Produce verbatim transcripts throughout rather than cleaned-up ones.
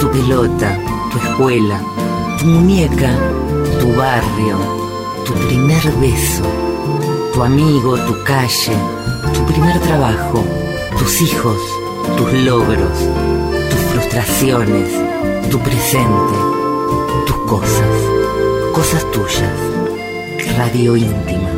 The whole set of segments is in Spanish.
Tu pelota, tu escuela, tu muñeca, tu barrio, tu primer beso, tu amigo, tu calle, tu primer trabajo, tus hijos, tus logros, tus frustraciones, tu presente, tus cosas, cosas tuyas. Radio íntima.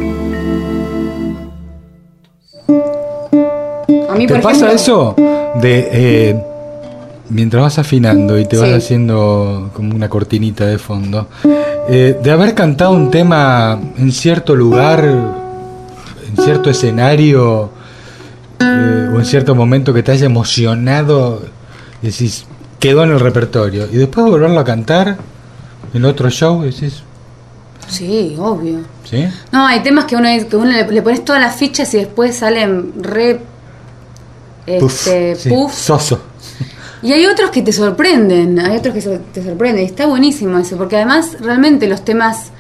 A mí, ¿Te por pasa ejemplo, eso de eh, mientras vas afinando y te vas Sí. haciendo como una cortinita de fondo, eh, de haber cantado un tema en cierto lugar, en cierto escenario, eh, o en cierto momento que te haya emocionado y decís, quedó en el repertorio, y después volverlo a cantar en otro show, decís, Sí, obvio. ¿sí? No, hay temas que uno, que uno le, le pones todas las fichas y después salen re... Este, sí, puff. soso. Y hay otros que te sorprenden, hay otros que so- te sorprenden. Y está buenísimo eso, porque además realmente los temas...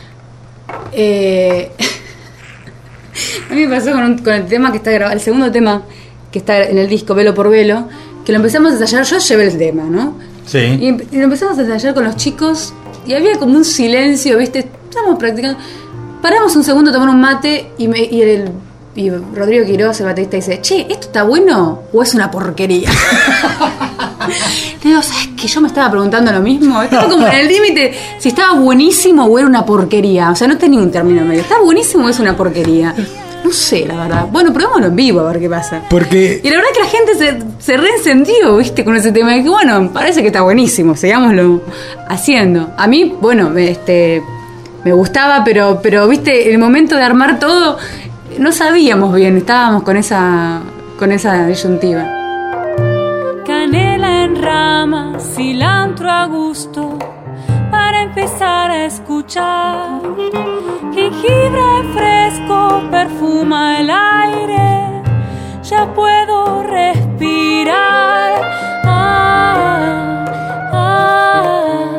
Eh, a mí me pasó con, un- con el tema que está grabado, el segundo tema que está en el disco, Velo por Velo, que lo empezamos a ensayar, yo llevé el tema, ¿no? Sí. Y, empe- y lo empezamos a ensayar con los chicos y había como un silencio, ¿viste? Estábamos practicando. Paramos un segundo a tomar un mate y, me, y, el, y Rodrigo Quiroz, el baterista, dice, che, ¿esto está bueno o es una porquería? Le digo, ¿sabes que yo me estaba preguntando lo mismo? Estaba como en el límite si estaba buenísimo o era una porquería. O sea, no tenía un término medio. ¿Está buenísimo o es una porquería? No sé, la verdad. Bueno, probémoslo en vivo a ver qué pasa. Porque Y la verdad es que la gente se, se reencendió, ¿viste? Con ese tema. Y que bueno, parece que está buenísimo, sigámoslo haciendo. A mí, bueno, me- este, me gustaba, pero, pero, ¿viste? El momento de armar todo, no sabíamos bien, estábamos con esa, con esa disyuntiva. Canela en rama, cilantro a gusto, para empezar a escuchar. Jengibre fresco perfuma el aire, ya puedo respirar. Ah, ah,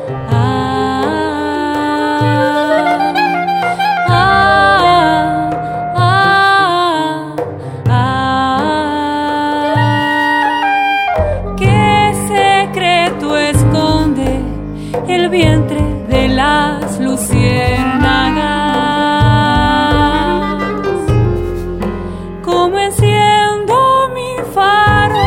ah, ah, ah, ah. ¿Qué secreto esconde el vientre de las luciérnagas? Como enciendo mi faro,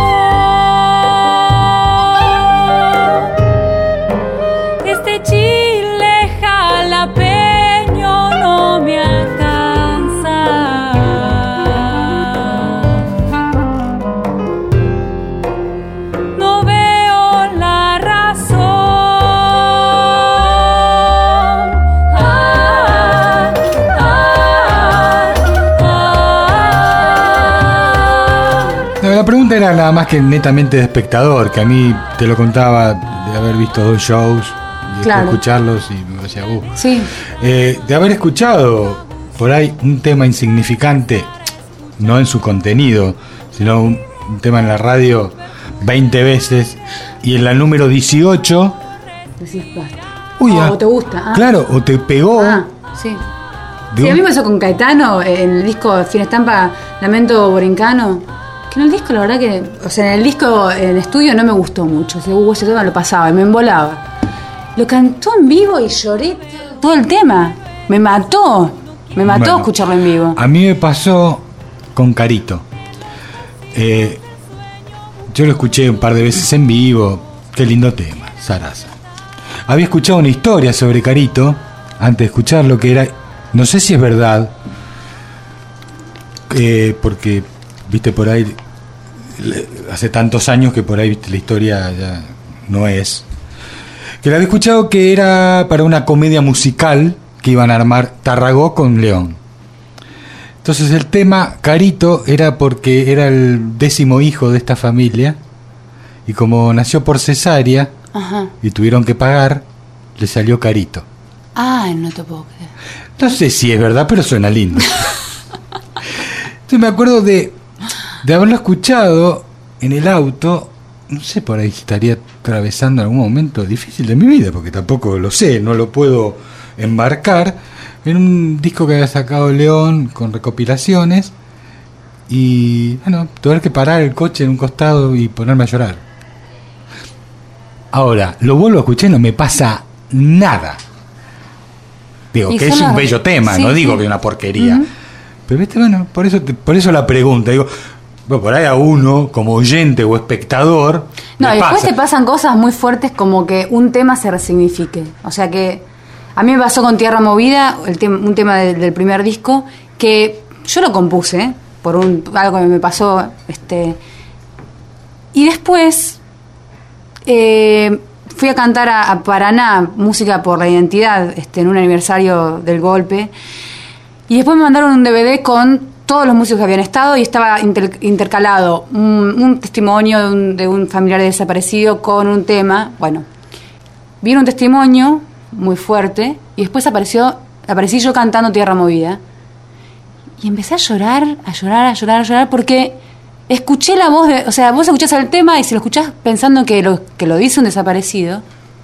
este chile jalapeño no me alcanza. No veo la razón. Ah, ah, ah. no, la pregunta era nada más que netamente de espectador, que a mí te lo contaba de haber visto dos shows y Claro. de escucharlos y me decía, uh. Sí, Eh, de haber escuchado por ahí un tema insignificante, no en su contenido, sino un, un tema en la radio veinte veces, y en la número dieciocho, decís basta. uy, Oh, ah, o te gusta. Ah. claro, o te pegó. Ah, sí. de Sí, a un- mí me pasó con Caetano en el disco Fin Estampa, Lamento Borincano. Que en el disco, la verdad que. O sea, en el disco, en el estudio no me gustó mucho. Ese, uh, ese tema lo pasaba y me embolaba. Lo cantó en vivo y lloré todo el tema. Me mató. Me mató Bueno, escucharlo en vivo. A mí me pasó con Carito. Eh, yo lo escuché un par de veces en vivo. Qué lindo tema, Sarasa. Había escuchado una historia sobre Carito antes de escucharlo, que era, no sé si es verdad, eh, porque viste por ahí, le- hace tantos años que por ahí viste la historia ya no es. Que la había escuchado que era para una comedia musical que iban a armar Tarragó con León. Entonces el tema Carito era porque era el décimo hijo de esta familia y como nació por cesárea Ajá. y tuvieron que pagar, le salió Carito. Ay, no te puedo creer. No sé si es verdad, pero suena lindo. Entonces me acuerdo de, de haberlo escuchado en el auto. No sé, por ahí estaría atravesando algún momento difícil de mi vida, porque tampoco lo sé, no lo puedo embarcar, en un disco que había sacado León con recopilaciones, y bueno, tuve que parar el coche en un costado y ponerme a llorar. Ahora, lo vuelvo a escuchar y no me pasa nada. Digo, Y que es son un las- bello tema, sí, no digo sí. que es una porquería. Ujú. Pero viste, bueno, por eso, te- por eso la pregunta. Digo, bueno, por ahí a uno, como oyente o espectador, No, le y después pasa. te pasan cosas muy fuertes como que un tema se resignifique. O sea que a mí me pasó con Tierra Movida, el tem- un tema del, del primer disco, que yo lo compuse, ¿eh? Por un, algo que me pasó. este Y después eh, fui a cantar a, a Paraná, Música por la Identidad, este, en un aniversario del golpe. Y después me mandaron un D V D con todos los músicos que habían estado y estaba inter- intercalado un, un testimonio de un, de un familiar desaparecido con un tema. Bueno, vino un testimonio muy fuerte y después apareció aparecí yo cantando Tierra Movida. Y empecé a llorar, a llorar, a llorar, a llorar porque escuché la voz de... O sea, vos escuchás el tema y si lo escuchás pensando que lo, que lo dice un desaparecido,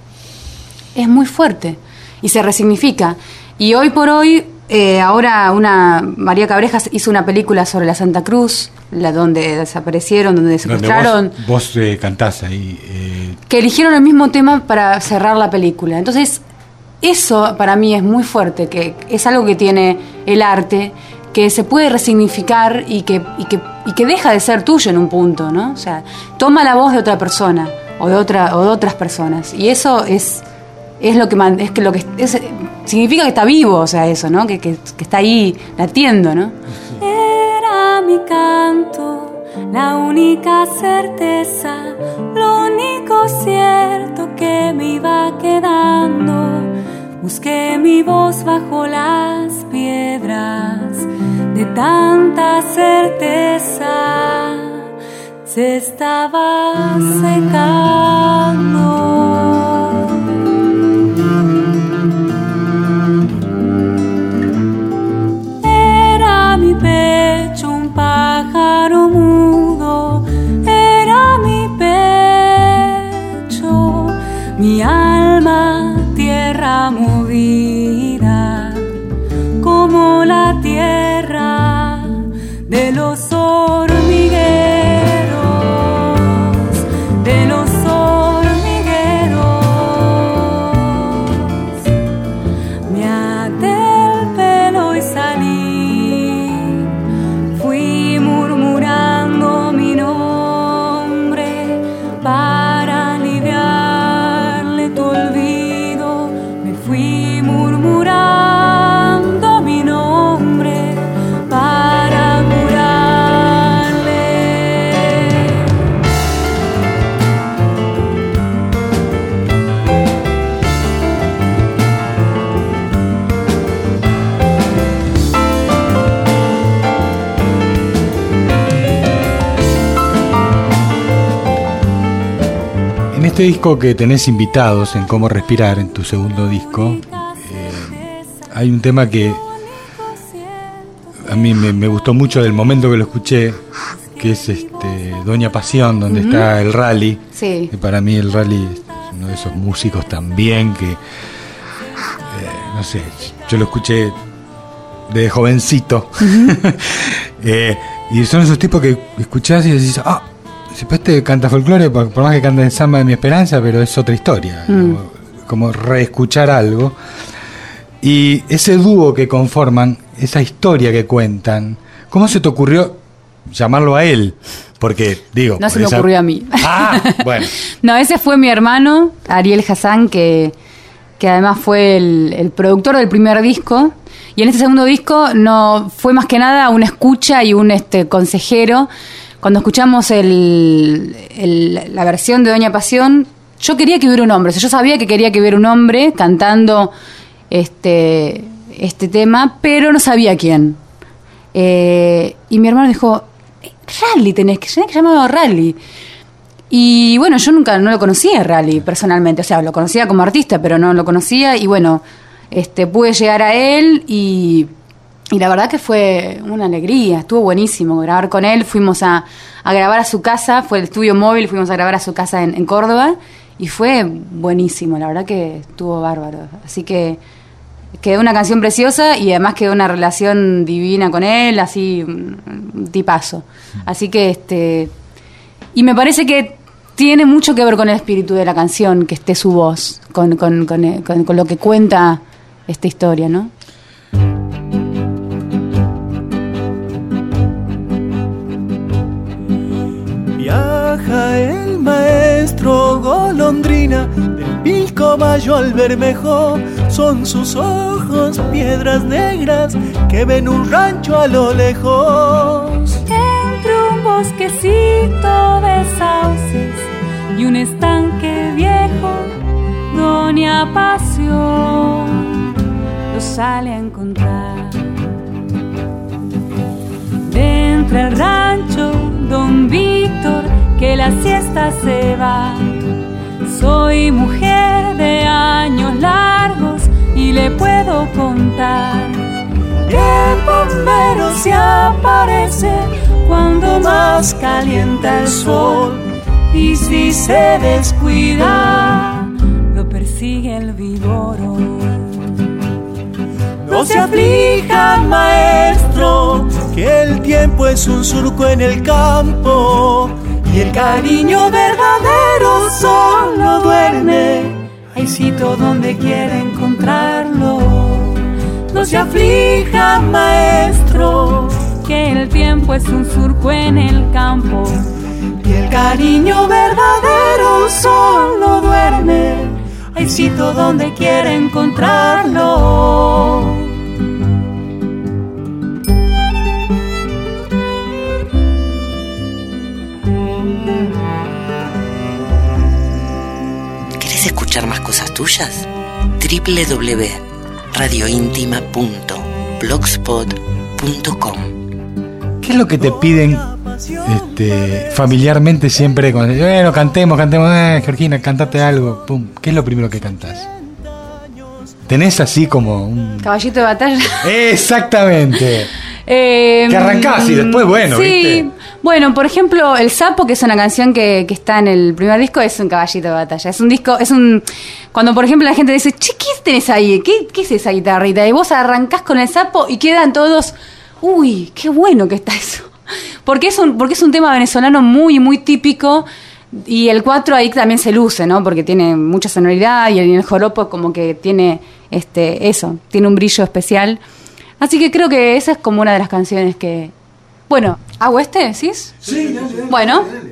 es muy fuerte y se resignifica. Y hoy por hoy... Eh, ahora una María Cabrejas hizo una película sobre la Santa Cruz, la donde desaparecieron, donde Donde secuestraron, vos, vos eh, cantás ahí. Eh, que eligieron el mismo tema para cerrar la película. Entonces, eso para mí es muy fuerte, que es algo que tiene el arte, que se puede resignificar y que, y que, y que deja de ser tuyo en un punto, ¿no? O sea, toma la voz de otra persona o de otra o de otras personas. Y eso es es lo que man- es que lo que es, significa que está vivo, o sea, eso, ¿no? Que, que, que está ahí latiendo, ¿no? Era mi canto, la única certeza, lo único cierto que me iba quedando. Busqué mi voz bajo las piedras de tanta certeza, se estaba secando. Mi pecho un pájaro mudo, era mi pecho, mi alma tierra movida, como la tierra de los hormigueros, de los hormigueros. Me até el pelo y salí. Fui murmurando mi nombre para aliviarle tu olvido. Me fui murmurando mi nombre para curarle. En este disco que tenés invitados en Cómo Respirar, en tu segundo disco, eh, hay un tema que a mí me, me gustó mucho del momento que lo escuché, que es este Doña Pasión, donde uh-huh. está el Rally. Sí. Y para mí el Rally es uno de esos músicos también que, eh, no sé, yo lo escuché de jovencito. Uh-huh. eh, y son esos tipos que escuchás y decís, ah, si pues este canta folclore, por, por más que canta en Samba de mi Esperanza, pero es otra historia. Mm. Como, como reescuchar algo. Y ese dúo que conforman, esa historia que cuentan, ¿cómo se te ocurrió llamarlo a él? Porque, digo... No se me esa... ocurrió a mí. Ah, bueno. No, ese fue mi hermano, Ariel Hassan, que, que además fue el, el productor del primer disco. Y en este segundo disco no fue más que nada una escucha y un este consejero. Cuando escuchamos el, el, la versión de Doña Pasión, yo quería que hubiera un hombre. O sea, yo sabía que quería que hubiera un hombre cantando este, este tema, pero no sabía quién. Eh, y mi hermano dijo, Rally tenés que, tenés que llamarlo Rally. Y bueno, yo nunca no lo conocía Rally personalmente. O sea, lo conocía como artista, pero no lo conocía. Y bueno, este, pude llegar a él y... Y la verdad que fue una alegría, estuvo buenísimo grabar con él. Fuimos a, a grabar a su casa, fue el estudio móvil, fuimos a grabar a su casa en, en Córdoba y fue buenísimo, la verdad que estuvo bárbaro. Así que quedó una canción preciosa y además quedó una relación divina con él, así un tipazo. Así que este y me parece que tiene mucho que ver con el espíritu de la canción, que esté su voz, con, con, con, con, con lo que cuenta esta historia, ¿no? Viaja el maestro golondrina del mil caballo al bermejo, son sus ojos piedras negras que ven un rancho a lo lejos. Entre un bosquecito de sauces y un estanque viejo, Doña Pasión lo sale a encontrar. De entre el rancho, Don Víctor, que la siesta se va. Soy mujer de años largos y le puedo contar que el bombero se aparece cuando más calienta el sol, y si se descuida lo persigue el víboro. No se aflija, maestro, que el tiempo es un surco en el campo y el cariño verdadero solo duerme. Hay sitio donde quiere encontrarlo. No se aflija, maestro, que el tiempo es un surco en el campo y el cariño verdadero solo duerme. Hay sitio donde quiere encontrarlo. ¿Querés escuchar más cosas tuyas? doble u doble u doble u punto radio íntima punto blogspot punto com. ¿Qué es lo que te piden este, familiarmente siempre? Cuando, bueno, cantemos, cantemos, eh, Georgina, cantate algo. Pum. ¿Qué es lo primero que cantás? ¿Tenés así como un... Caballito de batalla? Exactamente. Eh, que arrancás y después, bueno, sí, ¿viste? Bueno, por ejemplo, El Sapo, que es una canción que, que está en el primer disco, es un caballito de batalla. Es un disco, es un... Cuando, por ejemplo, la gente dice, che, ¿qué tenés ahí? ¿Qué, qué es esa guitarrita? Y vos arrancás con El Sapo y quedan todos, uy, qué bueno que está eso. Porque es un, porque es un tema venezolano muy, muy típico. Y el cuatro ahí también se luce, ¿no? Porque tiene mucha sonoridad y el, el joropo como que tiene este eso, tiene un brillo especial. Así que creo que esa es como una de las canciones que... Bueno, ¿hago este, decís? Sí, dale, dale, bueno. dale.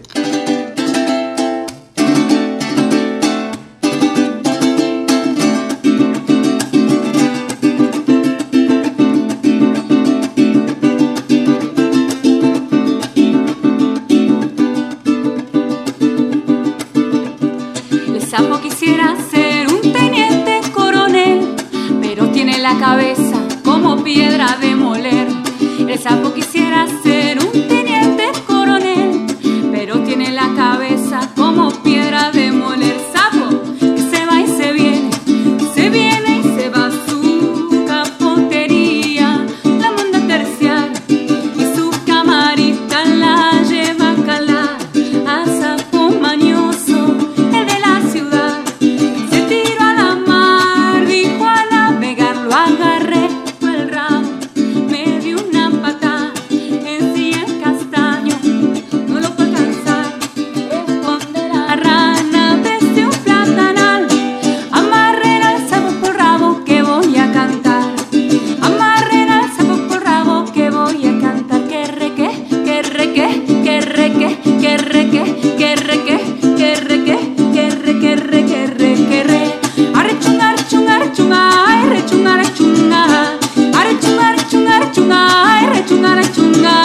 El sapo quisiera ser un teniente coronel, pero tiene la cabeza como piedra de moler. El sapo quisiera ser un teniente coronel, pero tiene la cabeza como piedra de moler. Sapo que se va y se viene, se viene y se va a su capotería, la manda a terciar y su camarita la lleva a calar. A sapo mañoso, el de la ciudad, se tiró a la mar, dijo a navegar, lo agarré por el ramo, me dio una patada, en sí el castaño, no lo puedo alcanzar, esconder a la rana desde un platanal, amarren al sapo por rabo que voy a cantar, amarren al sapo por rabo que voy a cantar, que reque, que reque, que reque, que reque, que reque, que reque, que re, que re, que re, que re, arrechunga, arrechunga, arrechunga, ay, rechunga, arrechunga, arrechunga, arrechunga, arrechunga, ay, rechunga, arrechunga.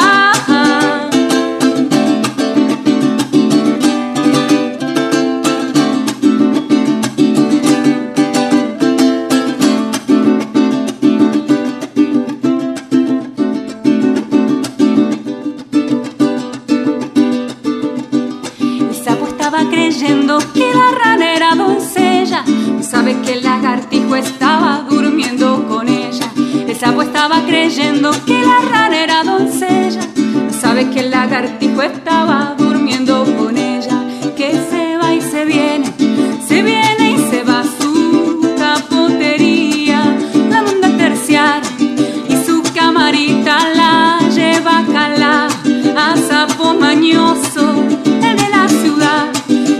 El sapo estaba creyendo que la rana era doncella, no sabe que el lagartijo estaba durmiendo con ella. El sapo estaba creyendo que la rana era doncella, no sabe que el lagartijo estaba durmiendo con ella. Que se va y se viene, se viene y se va a su capotería, la manda a terciar y su camarita la lleva a calar. A sapo mañoso, el de la ciudad,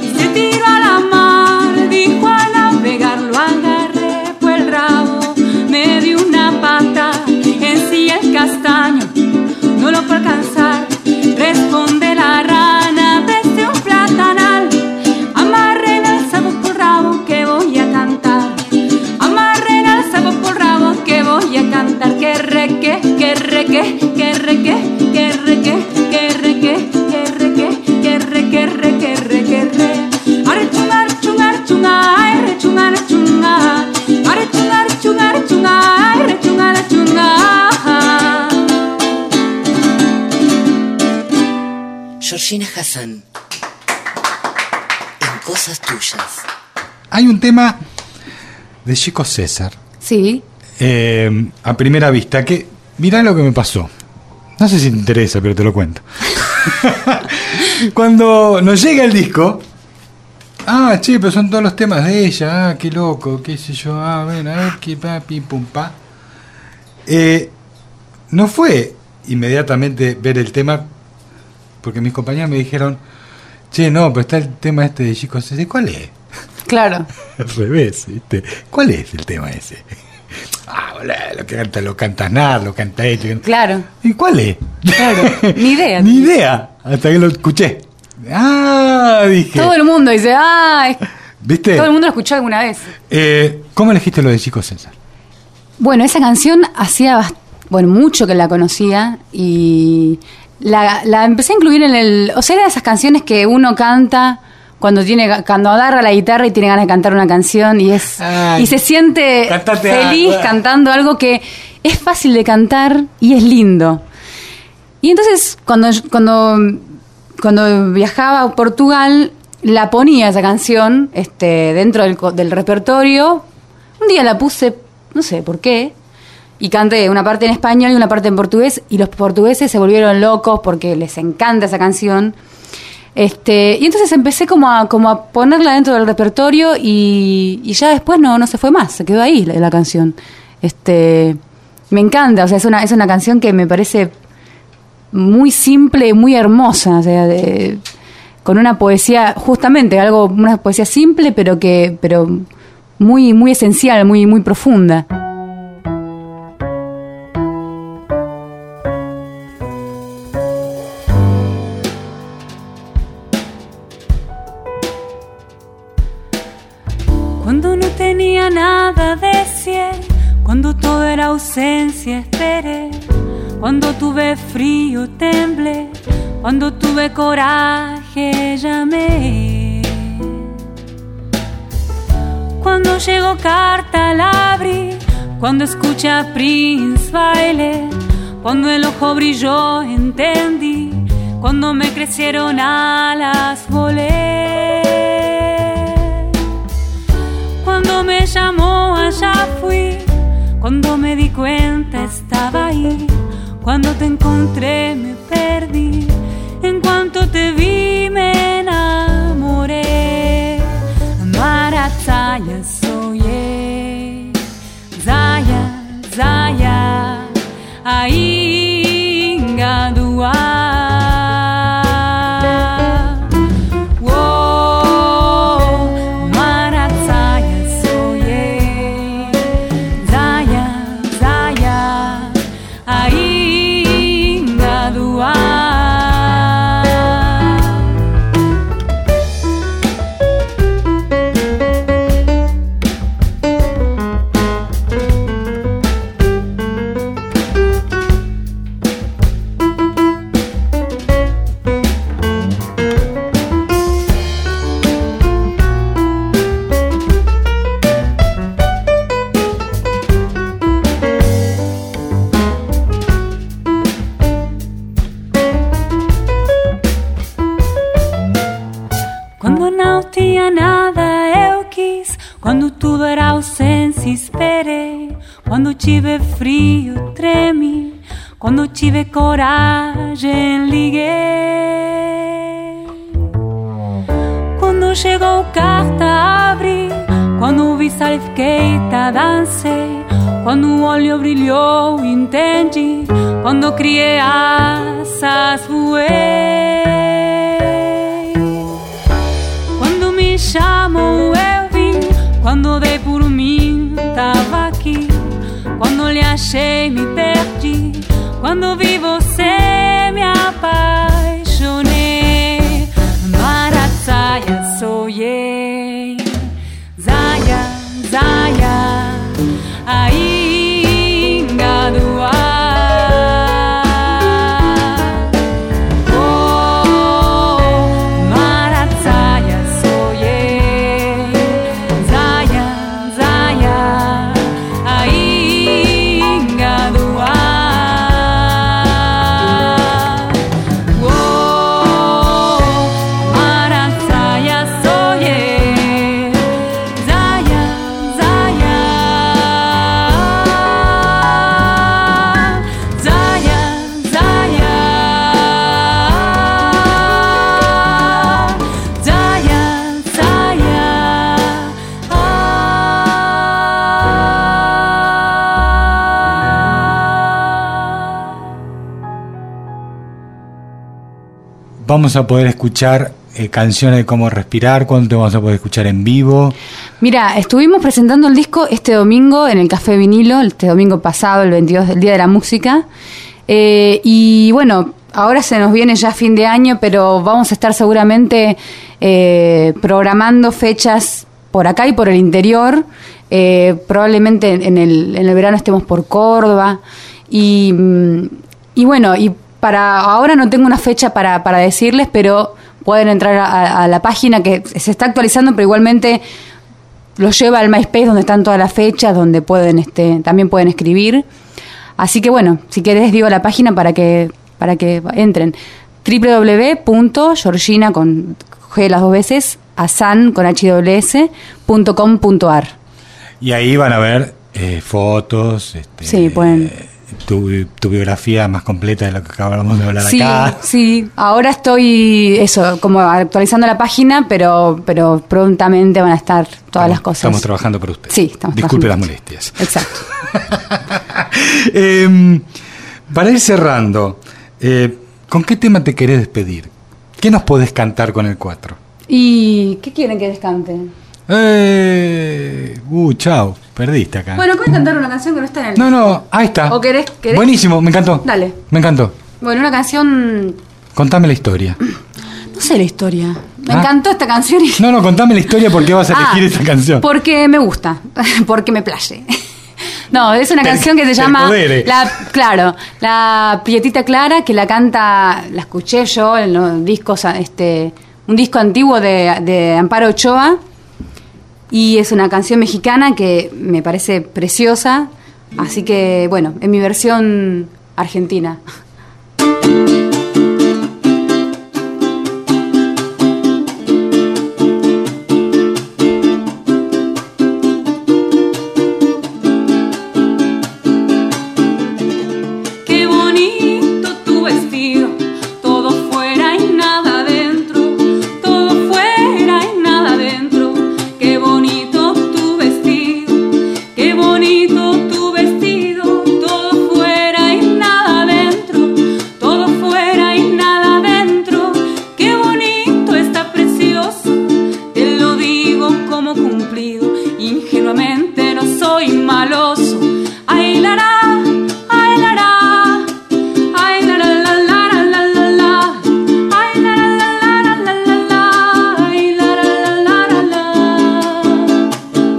Georgina Hassan, en Cosas Tuyas. Hay un tema de Chico César. Sí. Eh, a primera vista, que mirá lo que me pasó. No sé si te interesa, pero te lo cuento. Cuando nos llega el disco, ah, che, pero son todos los temas de ella, ah, qué loco, qué sé yo, ah, ven, a ver, qué pa, pim, pum, pa. Eh, no fue inmediatamente ver el tema, porque mis compañeros me dijeron, che, no, pero está el tema este de Chico César. ¿Cuál es? Claro. Al revés, ¿viste? ¿Cuál es el tema ese? Ah, boludo, lo que canta, lo canta Nar, lo canta él. Claro. ¿Y cuál es? Claro, ni idea. Ni idea, hasta que lo escuché. Ah, dije. Todo el mundo dice, ah, es... ¿Viste? Todo el mundo lo escuchó alguna vez. Eh, ¿Cómo elegiste lo de Chico César? Bueno, esa canción hacía bast- bueno, mucho que la conocía y la, la empecé a incluir en el... O sea, eran esas canciones que uno canta cuando tiene cuando agarra la guitarra y tiene ganas de cantar una canción y es Ay, y se siente cantate feliz algo. cantando algo que es fácil de cantar y es lindo. Y entonces cuando cuando cuando viajaba a Portugal la ponía esa canción este dentro del, del repertorio. Un día la puse, no sé por qué, y canté una parte en español y una parte en portugués, y los portugueses se volvieron locos porque les encanta esa canción. Este, y entonces empecé como a, como a ponerla dentro del repertorio y, y ya después no, no se fue más, se quedó ahí la, la canción. Este, me encanta, o sea, es una, es una canción que me parece muy simple y muy hermosa, o sea, de, con una poesía, justamente, algo, una poesía simple, pero que, pero muy, muy esencial, muy, muy profunda. Cuando no tenía nada decir, cuando todo era ausencia esperé, cuando tuve frío temblé, cuando tuve coraje llamé, cuando llegó carta la abrí, cuando escuché a Prince bailé, cuando el ojo brilló entendí, cuando me crecieron alas volé. Cuando me llamó allá fui, cuando me di cuenta estaba ahí, cuando te encontré me perdí, en cuanto te vi me enamoré. Marataya soy, Zaya, Zaya, Ainga Dua. Quando tive frio tremi, quando tive coragem liguei. Quando chegou carta abri, quando vi salvequeita dancei, quando o olho brilhou entendi, quando criei asas voei. Quando me chamou eu vim, quando dei por mim tava aqui. Quando lhe achei me perdi, quando vi você me apaixonei. Marataya soy, Zaya, Zaya, Ainga Dua. Whoa. vamos a poder escuchar eh, canciones de Cómo Respirar? ¿Cuándo te vamos a poder escuchar en vivo? Mira, estuvimos presentando el disco este domingo en el Café Vinilo, este domingo pasado, el veintidós, el Día de la Música. Eh, y bueno, ahora se nos viene ya fin de año, pero vamos a estar seguramente eh, programando fechas por acá y por el interior. Eh, probablemente en el, en el verano estemos por Córdoba. Y, y bueno, y para ahora no tengo una fecha para, para decirles, pero pueden entrar a, a la página que se está actualizando, pero igualmente los lleva al MySpace donde están todas las fechas, donde pueden este también pueden escribir. Así que bueno, si querés digo la página para que para que entren. doble u doble u doble u punto georgina con G las dos veces, asan con H W S punto com punto ar. Y ahí van a ver eh, fotos, este, sí, pueden. Eh, tu, tu biografía más completa de lo que acabamos de hablar sí, acá. Sí, ahora estoy eso, como actualizando la página, pero pero prontamente van a estar todas estamos, las cosas. Estamos trabajando por ustedes. Sí, estamos Disculpe las trabajando. molestias. Exacto. eh, para ir cerrando, eh, ¿con qué tema te querés despedir? ¿Qué nos podés cantar con el cuatro? ¿Y qué quieren que les cante? Eh, uh, chao, perdiste acá. Bueno, ¿puedes cantar una canción que no está en el No, no, ahí está. ¿O querés, querés? Buenísimo, me encantó. Dale. Me encantó. Bueno, una canción... Contame la historia. No sé la historia. Me Ah. encantó esta canción y... No, no, contame la historia porque vas a elegir Ah, esta canción. Porque me gusta, porque me playe. No, es una Te- canción que se te llama empodere. la, claro, La Prietita Clara, que la canta, la escuché yo en los discos, este, un disco antiguo de, de Amparo Ochoa, y es una canción mexicana que me parece preciosa, así que bueno, en mi versión argentina. Qué bonito tu vestido, todo fuera y nada dentro, todo fuera y nada dentro. Qué bonito tu vestido, qué bonito tu vestido, todo fuera y nada dentro, todo fuera y nada dentro. Qué bonito está precioso, te lo digo como cumplido, ingenuamente no soy maloso. Ay, la, la, ay, la, la. Ay, la, la, la, la, la, la, la. Ay, la, la, la, la, la, la, la. Ay, la, la, la, la, la.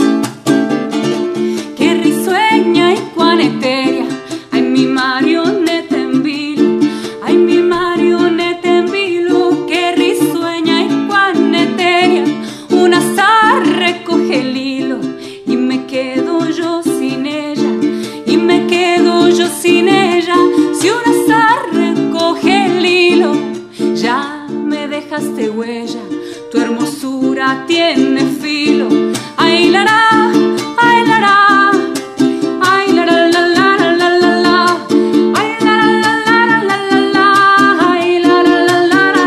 Qué risueña y cuán etérea. Ay, mi marioneta en vilo. Ay, mi marioneta en vilo. Qué risueña y cuán etérea. Un azar recoge el hilo y me quedo yo sin ella. Y me quedo yo sin ella. Si un azar recoge el hilo, ya me dejaste huella. Tu hermosura tiene filo. Ay, la, la, ay, la, la. Ay, la, la, la, la, la, la, la. Ay, la, la, la, la, la, la, la. Ay, la, la, la, la,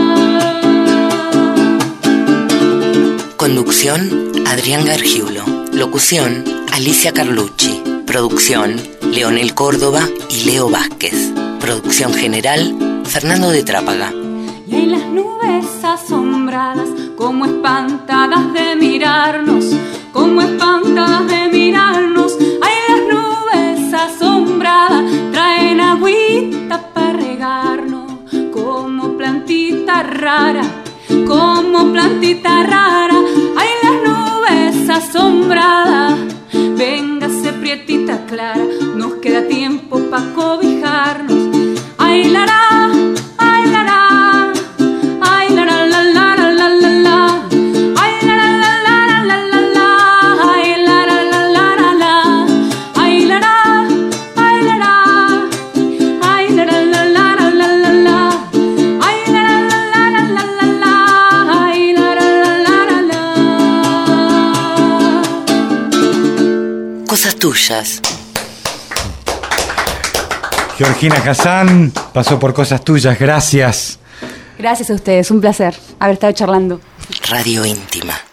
la, la. Conducción, Adrián Gargiulo. Locución, Alicia Carlucci. Producción, Leonel Córdoba y Leo Vázquez. Producción general, Fernando de Trápaga. Y hay las nubes asombradas, como espantadas de mirarnos, como espantadas de mirarnos. Hay las nubes asombradas, traen agüita para regarnos, como plantita rara, como plantita rara. Hay las nubes asombradas, véngase prietita clara, nos queda tiempo pa' cobijarnos. Ay, la, la, ay, la, la, ay, la, la, la, la, la, la, la, la. Ay, la, la, la, la, la, la, la, ay, la, la, la, la, la, la. Ay, la, la, ay, la, la, ay, la, la, la, la, la, la, la, la. Ay, la, la, la, la, la, la, la, ay, la, la, la, la, la, la. Cosas tuyas. Georgina Hassan pasó por Cosas Tuyas, gracias. Gracias a ustedes, un placer haber estado charlando. Radio Íntima.